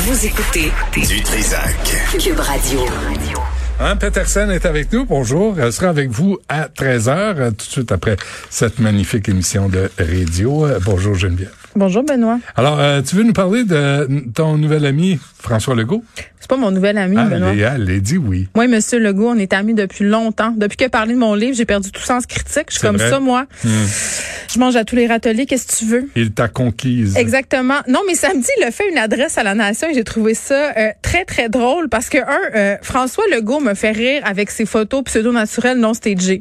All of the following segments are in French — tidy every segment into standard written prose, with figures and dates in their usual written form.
Vous écoutez Du Trizac. Cube Radio. Anne Petersen est avec nous. Bonjour. Elle sera avec vous à 13h, tout de suite après cette magnifique émission de radio. Bonjour Geneviève. Bonjour Benoît. Alors, tu veux nous parler de ton nouvel ami François Legault? C'est pas mon nouvel ami, Benoît. Elle a dit oui. Moi et Monsieur Legault, on est amis depuis longtemps. Depuis qu'il a parlé de mon livre, j'ai perdu tout sens critique. Je suis comme vrai? ça, moi. Je mange à tous les râteliers. Qu'est-ce que tu veux? Il t'a conquise. Exactement. Non, mais samedi, il a fait une adresse à la nation et j'ai trouvé ça très, très drôle parce que, François Legault me fait rire avec ses photos pseudo-naturelles non stagées.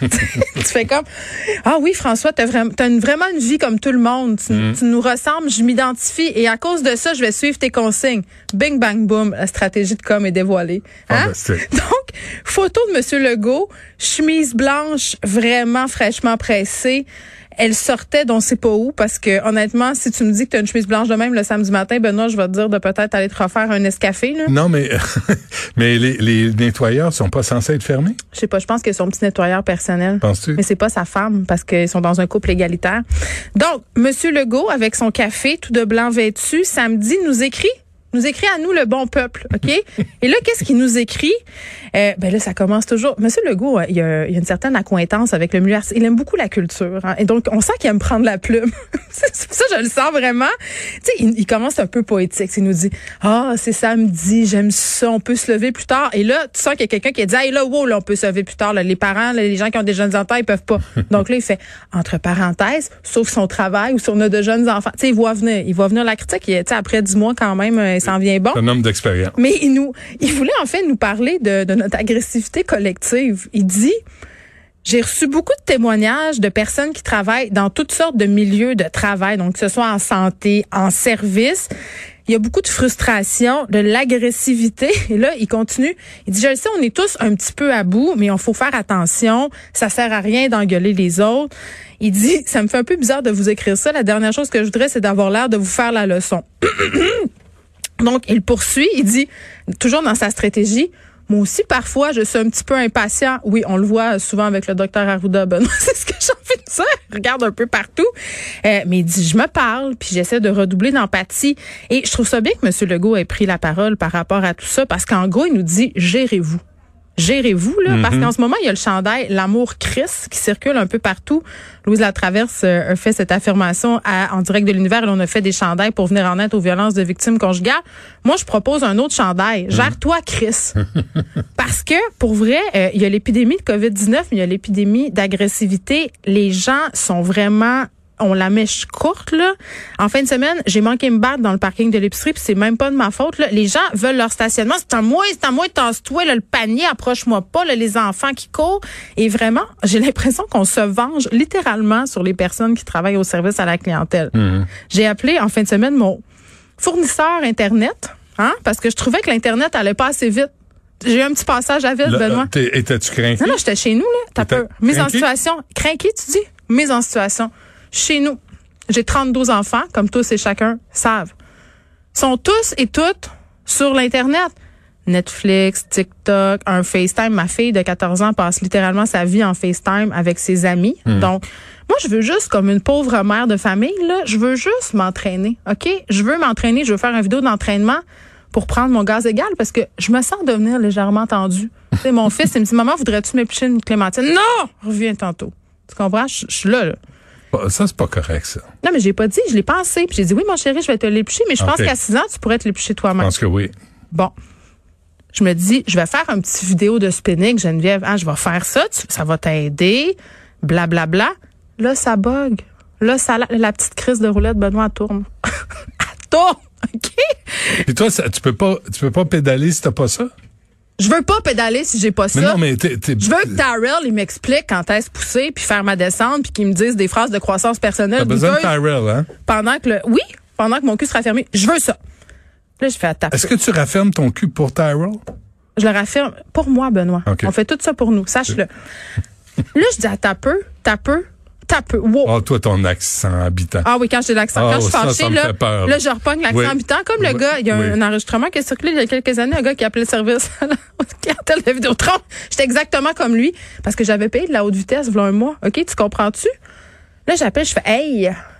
Tu fais comme, ah oui, François, t'as vraiment une vie comme tout le monde. Tu nous ressembles, je m'identifie et à cause de ça, je vais suivre tes consignes. Bing, bang, boom, la stratégie de com est dévoilée. Hein? Donc, photo de Monsieur Legault, chemise blanche, vraiment fraîchement pressée. Elle sortait d'on sait pas où parce que honnêtement, si tu me dis que tu as une chemise blanche de même le samedi matin, Benoît, je vais te dire de peut-être aller te refaire un Nescafé. Là. Non, mais mais les nettoyeurs sont pas censés être fermés? Je sais pas, je pense que son petit nettoyeur personnel. Penses-tu? Mais c'est pas sa femme parce qu'ils sont dans un couple égalitaire. Donc, Monsieur Legault, avec son café tout de blanc vêtu, samedi, nous écrit à nous le bon peuple, OK? Et là, qu'est-ce qu'il nous écrit? Ben là, ça commence toujours. Monsieur Legault, il y a une certaine accointance avec le milieu artistique. Il aime beaucoup la culture. Hein? Et donc, on sent qu'il aime prendre la plume. Ça, je le sens vraiment. Tu sais, il commence un peu poétique. Il nous dit, c'est samedi, j'aime ça, on peut se lever plus tard. Et là, tu sens qu'il y a quelqu'un qui a dit, hey, là, wow, là, on peut se lever plus tard. Là, les parents, là, les gens qui ont des jeunes enfants, ils peuvent pas. Donc là, il fait, entre parenthèses, sauf son travail ou si on a de jeunes enfants. Tu sais, il voit venir la critique. Tu sais, après 10 mois, quand même, il s'en vient bon. C'est un homme d'expérience. Mais il voulait en fait nous parler de notre agressivité collective. Il dit, j'ai reçu beaucoup de témoignages de personnes qui travaillent dans toutes sortes de milieux de travail, donc que ce soit en santé, en service. Il y a beaucoup de frustration, de l'agressivité. Et là, il continue. Il dit, je le sais, on est tous un petit peu à bout, mais il faut faire attention. Ça sert à rien d'engueuler les autres. Il dit, ça me fait un peu bizarre de vous écrire ça. La dernière chose que je voudrais, c'est d'avoir l'air de vous faire la leçon. Donc, il poursuit, il dit, toujours dans sa stratégie, moi aussi, parfois, je suis un petit peu impatient. Oui, on le voit souvent avec le docteur Arruda, Benoît, c'est ce que j'ai envie de dire. Regarde un peu partout. Mais il dit, je me parle, puis j'essaie de redoubler d'empathie. Et je trouve ça bien que M. Legault ait pris la parole par rapport à tout ça, parce qu'en gros, il nous dit, gérez-vous. Gérez-vous, là, parce qu'en ce moment, il y a le chandail L'amour Christ qui circule un peu partout. Louise Latraverse a fait cette affirmation en direct de l'univers et on a fait des chandails pour venir en aide aux violences de victimes conjugales. Moi, je propose un autre chandail. Gère-toi, Christ. Parce que, pour vrai, il y a l'épidémie de COVID-19, mais il y a l'épidémie d'agressivité. Les gens sont vraiment... On la mèche courte, là. En fin de semaine, j'ai manqué me battre dans le parking de l'épicerie, puis c'est même pas de ma faute, là. Les gens veulent leur stationnement. C'est à moi, tasse-toi, là, le panier, approche-moi pas, là, les enfants qui courent. Et vraiment, j'ai l'impression qu'on se venge littéralement sur les personnes qui travaillent au service à la clientèle. J'ai appelé en fin de semaine mon fournisseur Internet, parce que je trouvais que l'Internet allait pas assez vite. J'ai eu un petit passage à vide, Benoît. Étais-tu craqué? Non, j'étais chez nous, là. T'as peur. Mise en situation. Craqué, tu dis? Mise en situation. Chez nous, j'ai 32 enfants, comme tous et chacun savent. Ils sont tous et toutes sur l'Internet. Netflix, TikTok, un FaceTime. Ma fille de 14 ans passe littéralement sa vie en FaceTime avec ses amis. Donc, moi, je veux juste, comme une pauvre mère de famille, là, je veux juste m'entraîner, OK? Je veux m'entraîner, je veux faire une vidéo d'entraînement pour prendre mon gaz égal parce que je me sens devenir légèrement tendue. Tu sais, mon fils, il me dit, maman, voudrais-tu m'éplucher une clémentine? Non! Reviens tantôt. Tu comprends? Je suis là. Ça, c'est pas correct, ça. Non, mais j'ai pas dit, je l'ai pensé. Puis j'ai dit, oui, mon chéri, je vais te l'éplucher, mais je pense qu'à 6 ans, tu pourrais te l'éplucher toi-même. Je pense que oui. Bon. Je me dis, je vais faire un petit vidéo de spinning, Geneviève. Je vais faire ça, ça va t'aider, blablabla. Là, ça bug. Là, la petite crise de roulette, Benoît, elle tourne. Elle tourne, OK? Et toi, tu peux pas pédaler si t'as pas ça? Je veux pas pédaler si j'ai pas ça. Mais non, mais je veux que Tyrell, il m'explique quand est-ce pousser puis faire ma descente puis qu'il me dise des phrases de croissance personnelle. T'as besoin de Tyrell, hein? Pendant que mon cul sera fermé. Je veux ça. Là, je fais taper. Est-ce que tu raffermes ton cul pour Tyrell? Je le rafferme pour moi, Benoît. Okay. On fait tout ça pour nous. Sache-le. Là, je dis à tapeux. Wow. Oh, toi, ton accent habitant. Ah oui, quand j'ai l'accent. Quand je suis fâchée, ça me fait peur, là, je repogne l'accent habitant. Comme le gars, il y a un enregistrement qui a circulé il y a quelques années, un gars qui appelait le service à la clientèle de Vidéotron. J'étais exactement comme lui. Parce que j'avais payé de la haute vitesse, voilà un mois. OK, tu comprends-tu? Là, j'appelle, je fais, hey,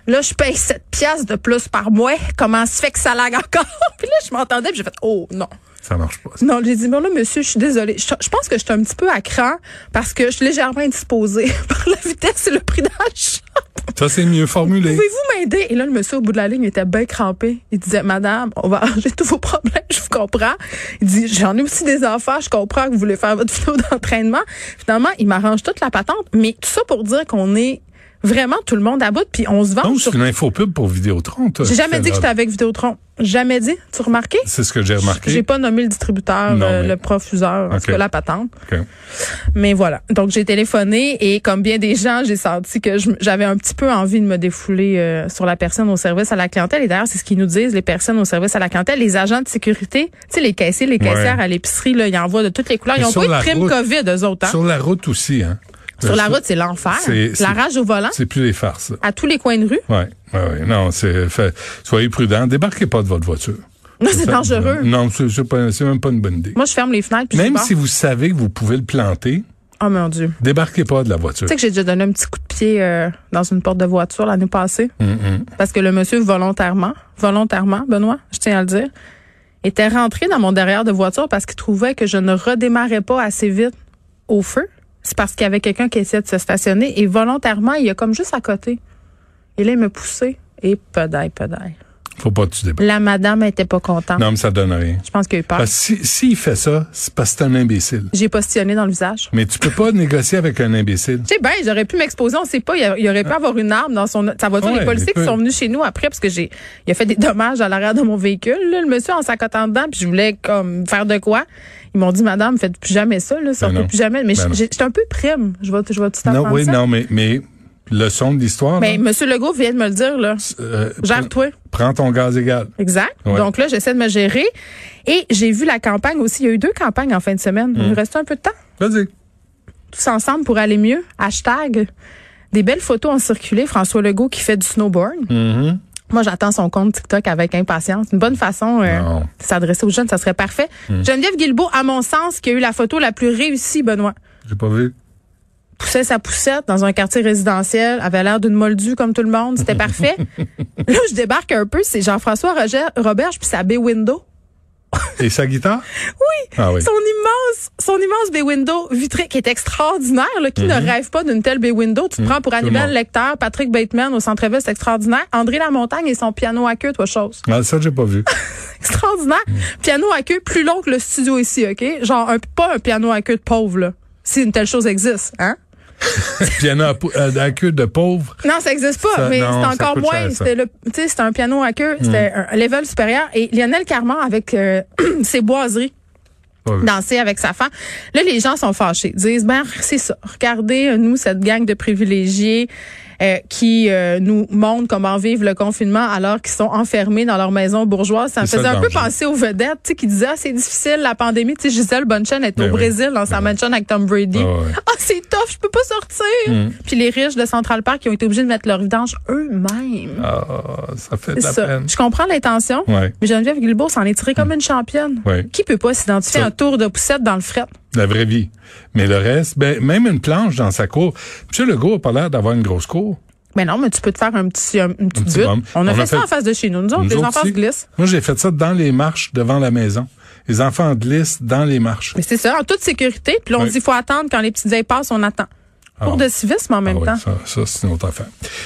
Là, je paye 7 piastres de plus par mois. Comment se fait que ça lag encore? Puis là, je m'entendais, puis j'ai fait, oh, non. Ça marche pas. Ça. Non, j'ai dit, bon là, monsieur, je suis désolée. Je pense que je suis un petit peu à cran parce que je suis légèrement indisposée par la vitesse et le prix d'achat. Ça, c'est mieux formulé. Pouvez-vous m'aider? Et là, le monsieur, au bout de la ligne, il était bien crampé. Il disait, madame, on va arranger tous vos problèmes, je vous comprends. Il dit, j'en ai aussi des enfants, je comprends que vous voulez faire votre vidéo d'entraînement. Finalement, il m'arrange toute la patente. Mais tout ça pour dire qu'on est vraiment tout le monde à bout, puis on se vend. Donc, c'est une infopub pour Vidéotron, toi. J'ai jamais dit que j'étais avec Vidéotron. Jamais dit. Tu remarqué? C'est ce que j'ai remarqué. J'ai pas nommé le distributeur, le profuseur, en tout cas la patente. Okay. Mais voilà. Donc, j'ai téléphoné et comme bien des gens, j'ai senti que j'avais un petit peu envie de me défouler sur la personne au service à la clientèle. Et d'ailleurs, c'est ce qu'ils nous disent, les personnes au service à la clientèle, les agents de sécurité, tu sais, les caissiers, les caissières à l'épicerie, là, ils envoient de toutes les couleurs. Ils ont pas eu de prime COVID, eux autres. Hein? Sur la route aussi, hein. Sur la route, c'est l'enfer. La rage au volant. C'est plus des farces. À tous les coins de rue. Ouais. Non, soyez prudents. Débarquez pas de votre voiture. Non, c'est dangereux. Non, c'est même pas une bonne idée. Moi, je ferme les fenêtres. Puis même si vous savez que vous pouvez le planter. Oh mon Dieu. Débarquez pas de la voiture. Tu sais que j'ai déjà donné un petit coup de pied dans une porte de voiture l'année passée. Parce que le monsieur, volontairement, Benoît, je tiens à le dire, était rentré dans mon derrière de voiture parce qu'il trouvait que je ne redémarrais pas assez vite au feu. C'est parce qu'il y avait quelqu'un qui essayait de se stationner et volontairement, il y a comme juste à côté. Et là, il me poussait et pedaille. Faut pas que tu débarques. La madame était pas contente. Non, mais ça donne rien. Je pense qu'il a eu peur. S'il fait ça, c'est parce que c'est un imbécile. J'ai postillonné dans le visage. Mais tu peux pas négocier avec un imbécile. Tu sais, ben, j'aurais pu m'exposer, on sait pas. Il aurait pu avoir une arme dans sa voiture. Les policiers qui sont venus chez nous après, parce que il a fait des dommages à l'arrière de mon véhicule, là, le monsieur en s'accotant dedans, puis je voulais comme faire de quoi. Ils m'ont dit, madame, faites plus jamais ça, là, sortez plus jamais. Mais j'étais un peu prime. Je vais tout apprendre ça. Non, mais leçon de l'histoire. Mais Monsieur Legault vient de me le dire, là. Gère-toi. Prends ton gaz égal. Exact. Ouais. Donc là, j'essaie de me gérer. Et j'ai vu la campagne aussi. Il y a eu 2 campagnes en fin de semaine. Il nous reste un peu de temps. Vas-y. Tous ensemble pour aller mieux. # Des belles photos ont circulé. François Legault qui fait du snowboard. Moi, j'attends son compte TikTok avec impatience. Une bonne façon de s'adresser aux jeunes, ça serait parfait. Geneviève Guilbeault, à mon sens, qui a eu la photo la plus réussie, Benoît. J'ai pas vu. Poussait sa poussette dans un quartier résidentiel, avait l'air d'une moldue comme tout le monde, c'était parfait. Là, je débarque un peu, c'est Jean-François Roberge puis sa B-Window. Et sa guitare? Oui. Ah oui. Son immense B-Window vitrée qui est extraordinaire. Là, qui ne rêve pas d'une telle B-Window? Tu te prends pour Hannibal Lecter, Patrick Bateman au Centre-Ville, c'est extraordinaire. André Lamontagne et son piano à queue, toi, chose. Ah, ça, j'ai pas vu. Extraordinaire. Piano à queue plus long que le studio ici, OK? Genre, pas un piano à queue de pauvre, là. Si une telle chose existe, hein? Piano à queue de pauvre. Non, ça existe pas, mais c'est encore moins. C'était un piano à queue, c'était un level supérieur. Et Lionel Carman avec ses boiseries. Danser avec sa femme. Là, les gens sont fâchés. Disent, c'est ça. Regardez, nous, cette gang de privilégiés qui nous montrent comment vivre le confinement alors qu'ils sont enfermés dans leur maison bourgeoise. Ça me faisait un peu penser aux vedettes, tu sais, qui disaient, c'est difficile, la pandémie. Tu sais, Gisèle Bonchen est au Brésil dans sa mansion avec Tom Brady. C'est tough, je peux pas sortir. Puis les riches de Central Park qui ont été obligés de mettre leur vidange eux-mêmes. Ça fait de la peine. Je comprends l'intention, mais Geneviève Guilbeault s'en est tirée comme une championne. Qui peut pas s'identifier à un tour de poussette dans le fret? La vraie vie. Mais le reste, même une planche dans sa cour. M. Legault a pas l'air d'avoir une grosse cour. Mais non, mais tu peux te faire une petite butte. On a fait ça en face de chez nous. Nous autres, les enfants se glissent. Moi, j'ai fait ça dans les marches devant la maison. Les enfants glissent dans les marches. Mais c'est ça, en toute sécurité. Puis là, on dit qu'il faut attendre quand les petites ailes passent, on attend. Pour de civisme en même temps. Ça, c'est une autre affaire.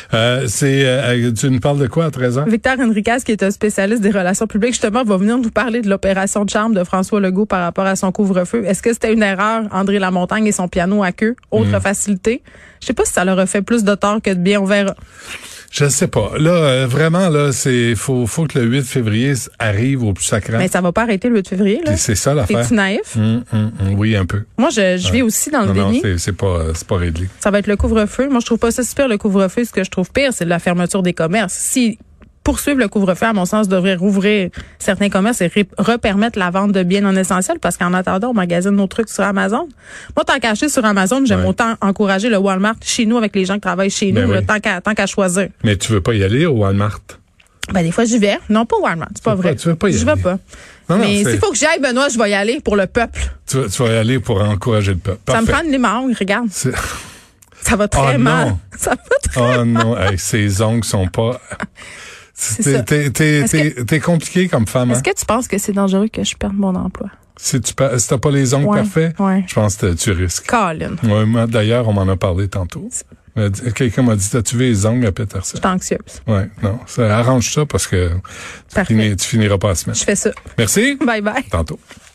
Tu nous parles de quoi à 13h? Victor Henriquez, qui est un spécialiste des relations publiques, justement, va venir nous parler de l'opération de charme de François Legault par rapport à son couvre-feu. Est-ce que c'était une erreur, André Lamontagne et son piano à queue? Autre facilité. Je sais pas si ça leur a fait plus de tort que de bien, on verra. Je sais pas. Là, vraiment, là, faut que le 8 février arrive au plus sacré. Mais ça va pas arrêter le 8 février, là. C'est ça l'affaire. T'es-tu naïf? Oui, un peu. Moi, je vis aussi dans le déni. Non, c'est pas réglé. Ça va être le couvre-feu. Moi, je trouve pas ça super, le couvre-feu. Ce que je trouve pire, c'est la fermeture des commerces. Si poursuivre le couvre-feu, à mon sens, devrait rouvrir certains commerces et repermettre la vente de biens non essentiels, parce qu'en attendant, on magasine nos trucs sur Amazon. Moi, tant qu'à acheter sur Amazon, j'aime autant encourager le Walmart chez nous avec les gens qui travaillent chez nous, tant qu'à choisir. Mais tu veux pas y aller au Walmart? Des fois, j'y vais. Non, pas au Walmart. C'est pas vrai. Tu veux pas y aller? Je vais pas. Mais s'il faut que j'y aille, Benoît, je vais y aller pour le peuple. Tu vas y aller pour encourager le peuple. Parfait. Ça me prend une limongue, regarde. Ça va très mal. Non. Ça va très Oh non, hey, ses ongles sont pas... T'es compliqué comme femme. Est-ce que tu penses que c'est dangereux que je perde mon emploi? Si t'as pas les ongles parfaits, je pense que tu risques. Colin. Ouais, d'ailleurs, on m'en a parlé tantôt. Quelqu'un m'a dit, t'as-tu vu les ongles à Peterson? Je suis anxieuse. Ouais, non. Ça arrange ça parce que tu finiras pas la semaine. Je fais ça. Merci. Bye bye. Tantôt.